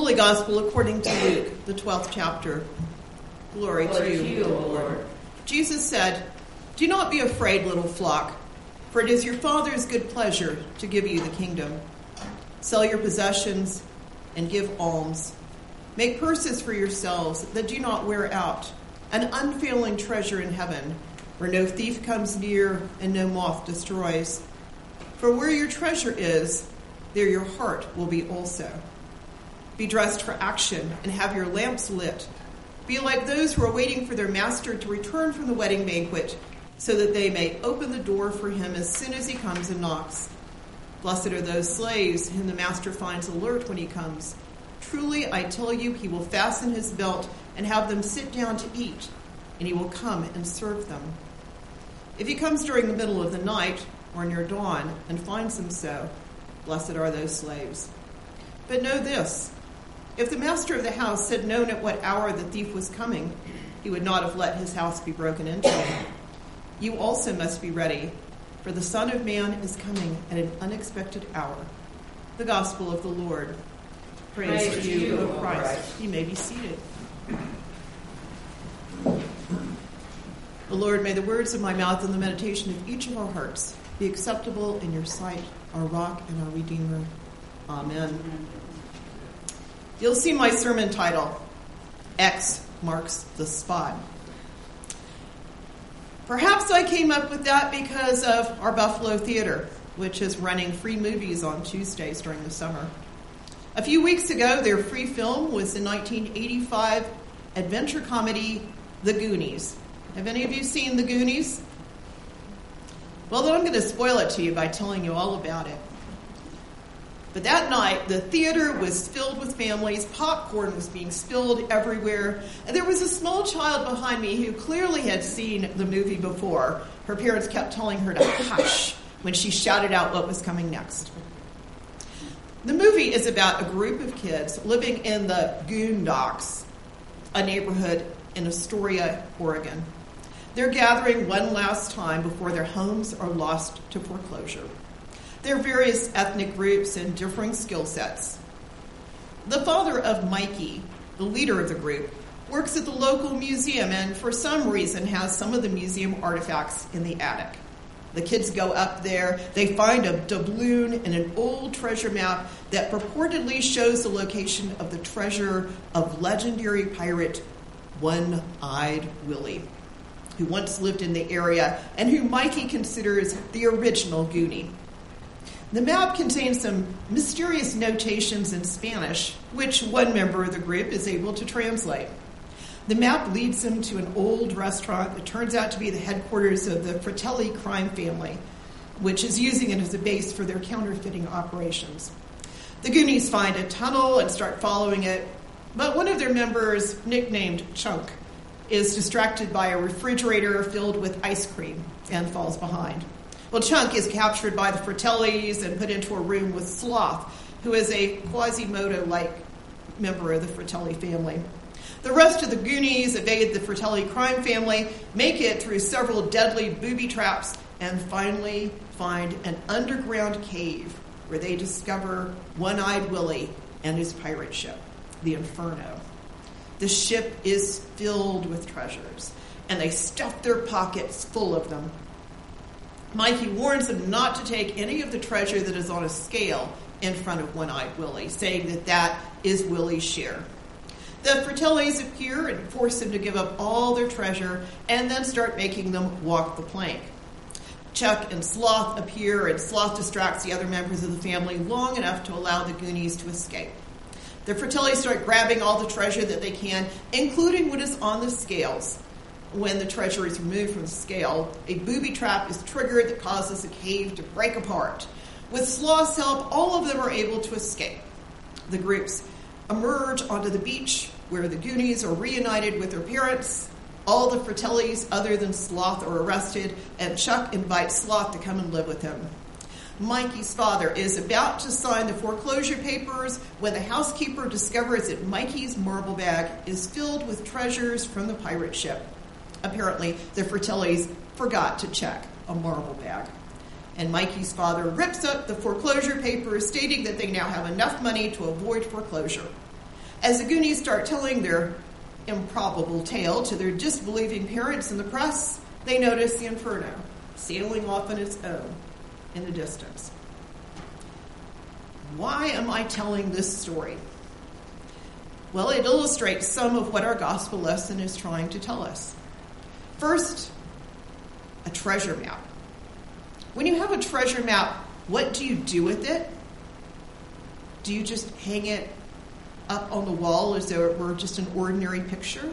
Holy Gospel according to Luke, the 12th chapter. Glory to you, O Lord. Jesus said, "Do not be afraid, little flock, for it is your Father's good pleasure to give you the kingdom. Sell your possessions and give alms. Make purses for yourselves that do not wear out, an unfailing treasure in heaven, where no thief comes near and no moth destroys. For where your treasure is, there your heart will be also. Be dressed for action and have your lamps lit. Be like those who are waiting for their master to return from the wedding banquet, so that they may open the door for him as soon as he comes and knocks. Blessed are those slaves whom the master finds alert when he comes. Truly, I tell you, he will fasten his belt and have them sit down to eat, and he will come and serve them. If he comes during the middle of the night or near dawn and finds them so, blessed are those slaves. But know this, if the master of the house had known at what hour the thief was coming, he would not have let his house be broken into. You also must be ready, for the Son of Man is coming at an unexpected hour." The Gospel of the Lord. Praise to you, O Christ. You may be seated. The Lord, may the words of my mouth and the meditation of each of our hearts be acceptable in your sight, our rock and our Redeemer. Amen. You'll see my sermon title, X Marks the Spot. Perhaps I came up with that because of our Buffalo Theater, which is running free movies on Tuesdays during the summer. A few weeks ago, their free film was the 1985 adventure comedy, The Goonies. Have any of you seen The Goonies? Well, then I'm going to spoil it to you by telling you all about it. But that night, the theater was filled with families, popcorn was being spilled everywhere, and there was a small child behind me who clearly had seen the movie before. Her parents kept telling her to hush when she shouted out what was coming next. The movie is about a group of kids living in the Goondocks, a neighborhood in Astoria, Oregon. They're gathering one last time before their homes are lost to foreclosure. There are various ethnic groups and differing skill sets. The father of Mikey, the leader of the group, works at the local museum and for some reason has some of the museum artifacts in the attic. The kids go up there, they find a doubloon and an old treasure map that purportedly shows the location of the treasure of legendary pirate One-Eyed Willie, who once lived in the area and who Mikey considers the original Goonie. The map contains some mysterious notations in Spanish, which one member of the group is able to translate. The map leads them to an old restaurant that turns out to be the headquarters of the Fratelli crime family, which is using it as a base for their counterfeiting operations. The Goonies find a tunnel and start following it, but one of their members, nicknamed Chunk, is distracted by a refrigerator filled with ice cream and falls behind. Well, Chunk is captured by the Fratellis and put into a room with Sloth, who is a Quasimodo-like member of the Fratelli family. The rest of the Goonies evade the Fratelli crime family, make it through several deadly booby traps, and finally find an underground cave where they discover One-Eyed Willie and his pirate ship, the Inferno. The ship is filled with treasures, and they stuff their pockets full of them. Mikey warns them not to take any of the treasure that is on a scale in front of One-Eyed Willie, saying that that is Willie's share. The Fratellis appear and force him to give up all their treasure and then start making them walk the plank. Chuck and Sloth appear, and Sloth distracts the other members of the family long enough to allow the Goonies to escape. The Fratellis start grabbing all the treasure that they can, including what is on the scales. When the treasure is removed from the scale, a booby trap is triggered that causes the cave to break apart. With Sloth's help, all of them are able to escape. The groups emerge onto the beach, where the Goonies are reunited with their parents. All the Fratellis, other than Sloth, are arrested, and Chuck invites Sloth to come and live with him. Mikey's father is about to sign the foreclosure papers when the housekeeper discovers that Mikey's marble bag is filled with treasures from the pirate ship. Apparently, the Fratellis forgot to check a marble bag. And Mikey's father rips up the foreclosure papers, stating that they now have enough money to avoid foreclosure. As the Goonies start telling their improbable tale to their disbelieving parents and the press, they notice the Inferno sailing off on its own in the distance. Why am I telling this story? Well, it illustrates some of what our gospel lesson is trying to tell us. First, a treasure map. When you have a treasure map, what do you do with it? Do you just hang it up on the wall as though it were just an ordinary picture?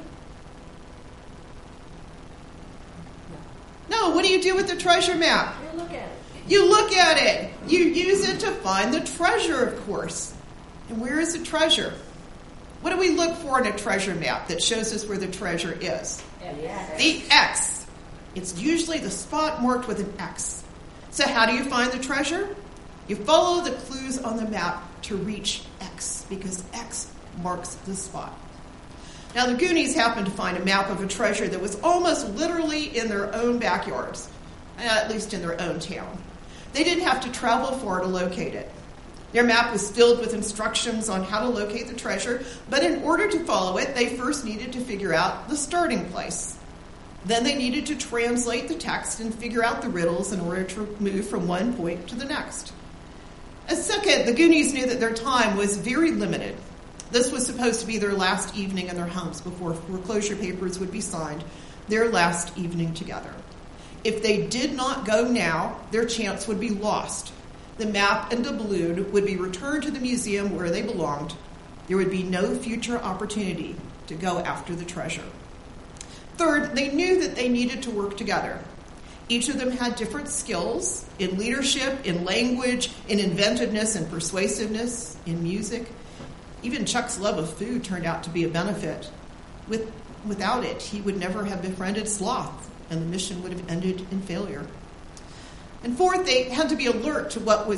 No, what do you do with the treasure map? You look at it. You look at it. You use it to find the treasure, of course. And where is the treasure? What do we look for in a treasure map that shows us where the treasure is? Yes. The X. It's usually the spot marked with an X. So how do you find the treasure? You follow the clues on the map to reach X, because X marks the spot. Now, the Goonies happened to find a map of a treasure that was almost literally in their own backyards, at least in their own town. They didn't have to travel far to locate it. Their map was filled with instructions on how to locate the treasure, but in order to follow it, they first needed to figure out the starting place. Then they needed to translate the text and figure out the riddles in order to move from one point to the next. And second, the Goonies knew that their time was very limited. This was supposed to be their last evening in their homes before foreclosure papers would be signed, their last evening together. If they did not go now, their chance would be lost. The map and doubloon would be returned to the museum where they belonged. There would be no future opportunity to go after the treasure. Third, they knew that they needed to work together. Each of them had different skills in leadership, in language, in inventiveness and persuasiveness, in music. Even Chuck's love of food turned out to be a benefit. Without it, he would never have befriended Sloth, and the mission would have ended in failure. And fourth, they had to be alert to what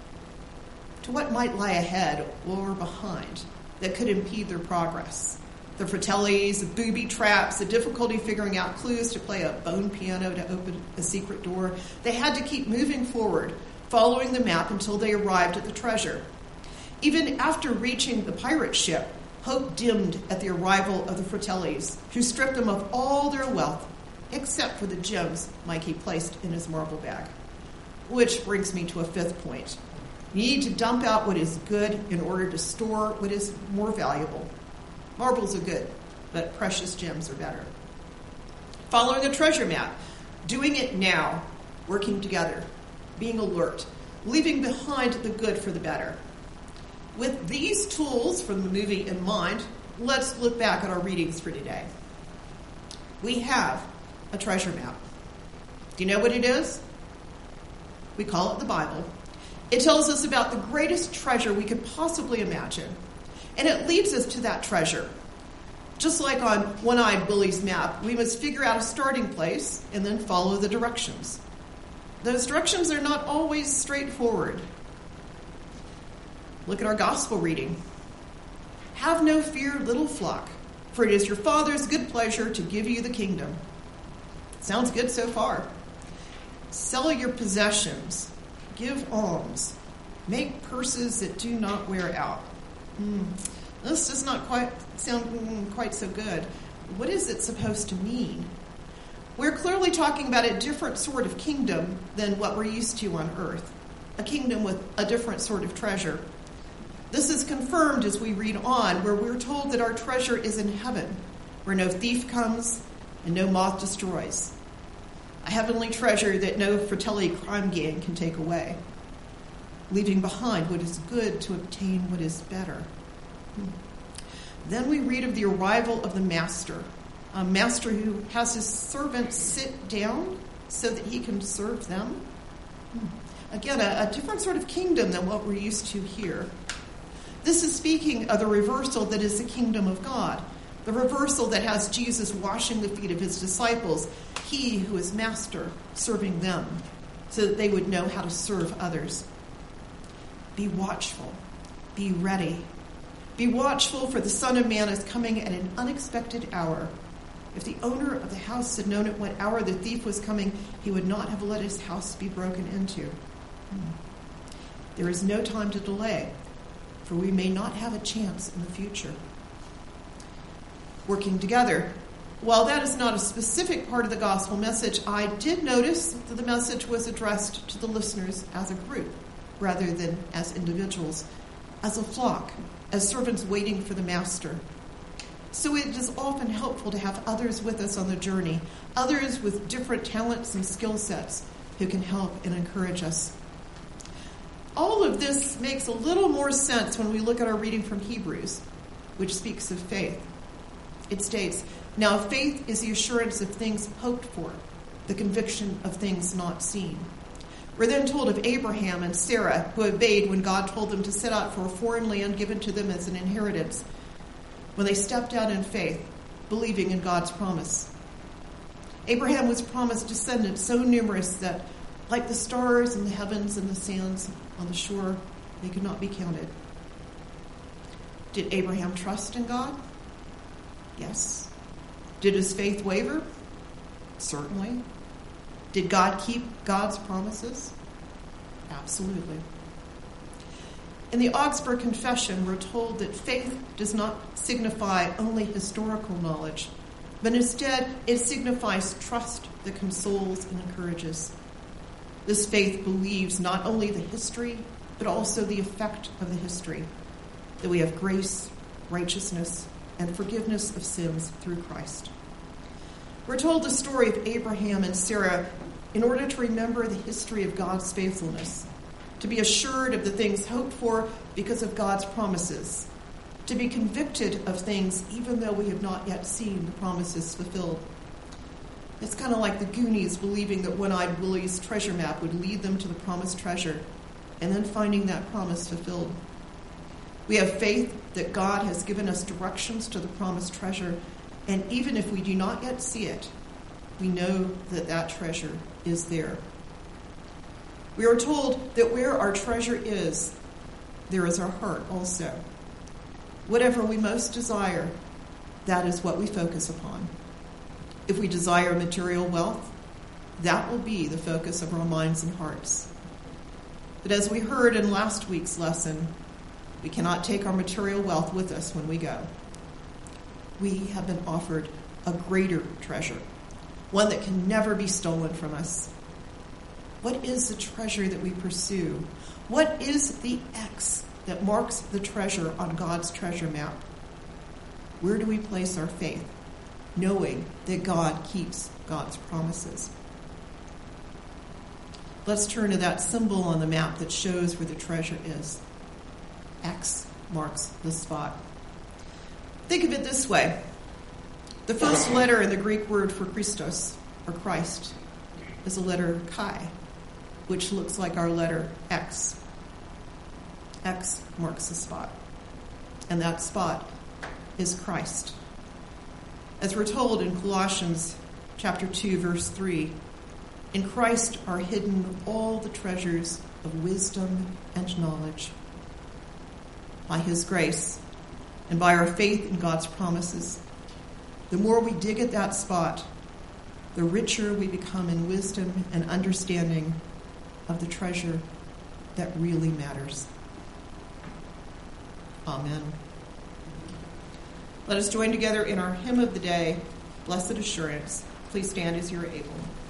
might lie ahead or behind that could impede their progress. The Fratellis, the booby traps, the difficulty figuring out clues to play a bone piano to open a secret door. They had to keep moving forward, following the map until they arrived at the treasure. Even after reaching the pirate ship, hope dimmed at the arrival of the Fratellis, who stripped them of all their wealth, except for the gems Mikey placed in his marble bag. Which brings me to a fifth point. You need to dump out what is good in order to store what is more valuable. Marbles are good, but precious gems are better. Following a treasure map, doing it now, working together, being alert, leaving behind the good for the better. With these tools from the movie in mind, let's look back at our readings for today. We have a treasure map. Do you know what it is? We call it the Bible. It tells us about the greatest treasure we could possibly imagine. And it leads us to that treasure. Just like on One-Eyed Willie's map, we must figure out a starting place and then follow the directions. Those directions are not always straightforward. Look at our gospel reading. Have no fear, little flock, for it is your Father's good pleasure to give you the kingdom. Sounds good so far. Sell your possessions. Give alms. Make purses that do not wear out. This does not sound quite so good. What is it supposed to mean? We're clearly talking about a different sort of kingdom than what we're used to on earth. A kingdom with a different sort of treasure. This is confirmed as we read on, where we're told that our treasure is in heaven, where no thief comes and no moth destroys. A heavenly treasure that no Fratelli crime gang can take away, leaving behind what is good to obtain what is better. Then we read of the arrival of the master, a master who has his servants sit down so that he can serve them. Again, a different sort of kingdom than what we're used to here. This is speaking of the reversal that is the kingdom of God, the reversal that has Jesus washing the feet of his disciples, he who is master serving them, so that they would know how to serve others. Be watchful, be ready. Be watchful, for the Son of Man is coming at an unexpected hour. If the owner of the house had known at what hour the thief was coming, he would not have let his house be broken into. There is no time to delay, for we may not have a chance in the future. working together. While that is not a specific part of the gospel message, I did notice that the message was addressed to the listeners as a group rather than as individuals, as a flock, as servants waiting for the master. So it is often helpful to have others with us on the journey, others with different talents and skill sets who can help and encourage us. All of this makes a little more sense when we look at our reading from Hebrews, which speaks of faith. It states, "Now faith is the assurance of things hoped for, the conviction of things not seen." We're then told of Abraham and Sarah, who obeyed when God told them to set out for a foreign land given to them as an inheritance, when they stepped out in faith, believing in God's promise. Abraham was promised descendants so numerous that, like the stars in the heavens and the sands on the shore, they could not be counted. Did Abraham trust in God? Yes. Did his faith waver? Certainly. Did God keep God's promises? Absolutely. In the Augsburg Confession, we're told that faith does not signify only historical knowledge, but instead it signifies trust that consoles and encourages. This faith believes not only the history, but also the effect of the history, that we have grace, righteousness, and forgiveness of sins through Christ. We're told the story of Abraham and Sarah in order to remember the history of God's faithfulness, to be assured of the things hoped for because of God's promises, to be convicted of things even though we have not yet seen the promises fulfilled. It's kind of like the Goonies believing that One-Eyed Willie's treasure map would lead them to the promised treasure, and then finding that promise fulfilled. We have faith that God has given us directions to the promised treasure, and even if we do not yet see it, we know that that treasure is there. We are told that where our treasure is, there is our heart also. Whatever we most desire, that is what we focus upon. If we desire material wealth, that will be the focus of our minds and hearts. But as we heard in last week's lesson, we cannot take our material wealth with us when we go. We have been offered a greater treasure, one that can never be stolen from us. What is the treasure that we pursue? What is the X that marks the treasure on God's treasure map? Where do we place our faith, knowing that God keeps God's promises? Let's turn to that symbol on the map that shows where the treasure is. X marks the spot. Think of it this way. The first letter in the Greek word for Christos, or Christ, is the letter chi, which looks like our letter X. X marks the spot. And that spot is Christ. As we're told in Colossians chapter 2, verse 3, in Christ are hidden all the treasures of wisdom and knowledge. By his grace and by our faith in God's promises, the more we dig at that spot, the richer we become in wisdom and understanding of the treasure that really matters. Amen. Let us join together in our hymn of the day, Blessed Assurance. Please stand as you are able.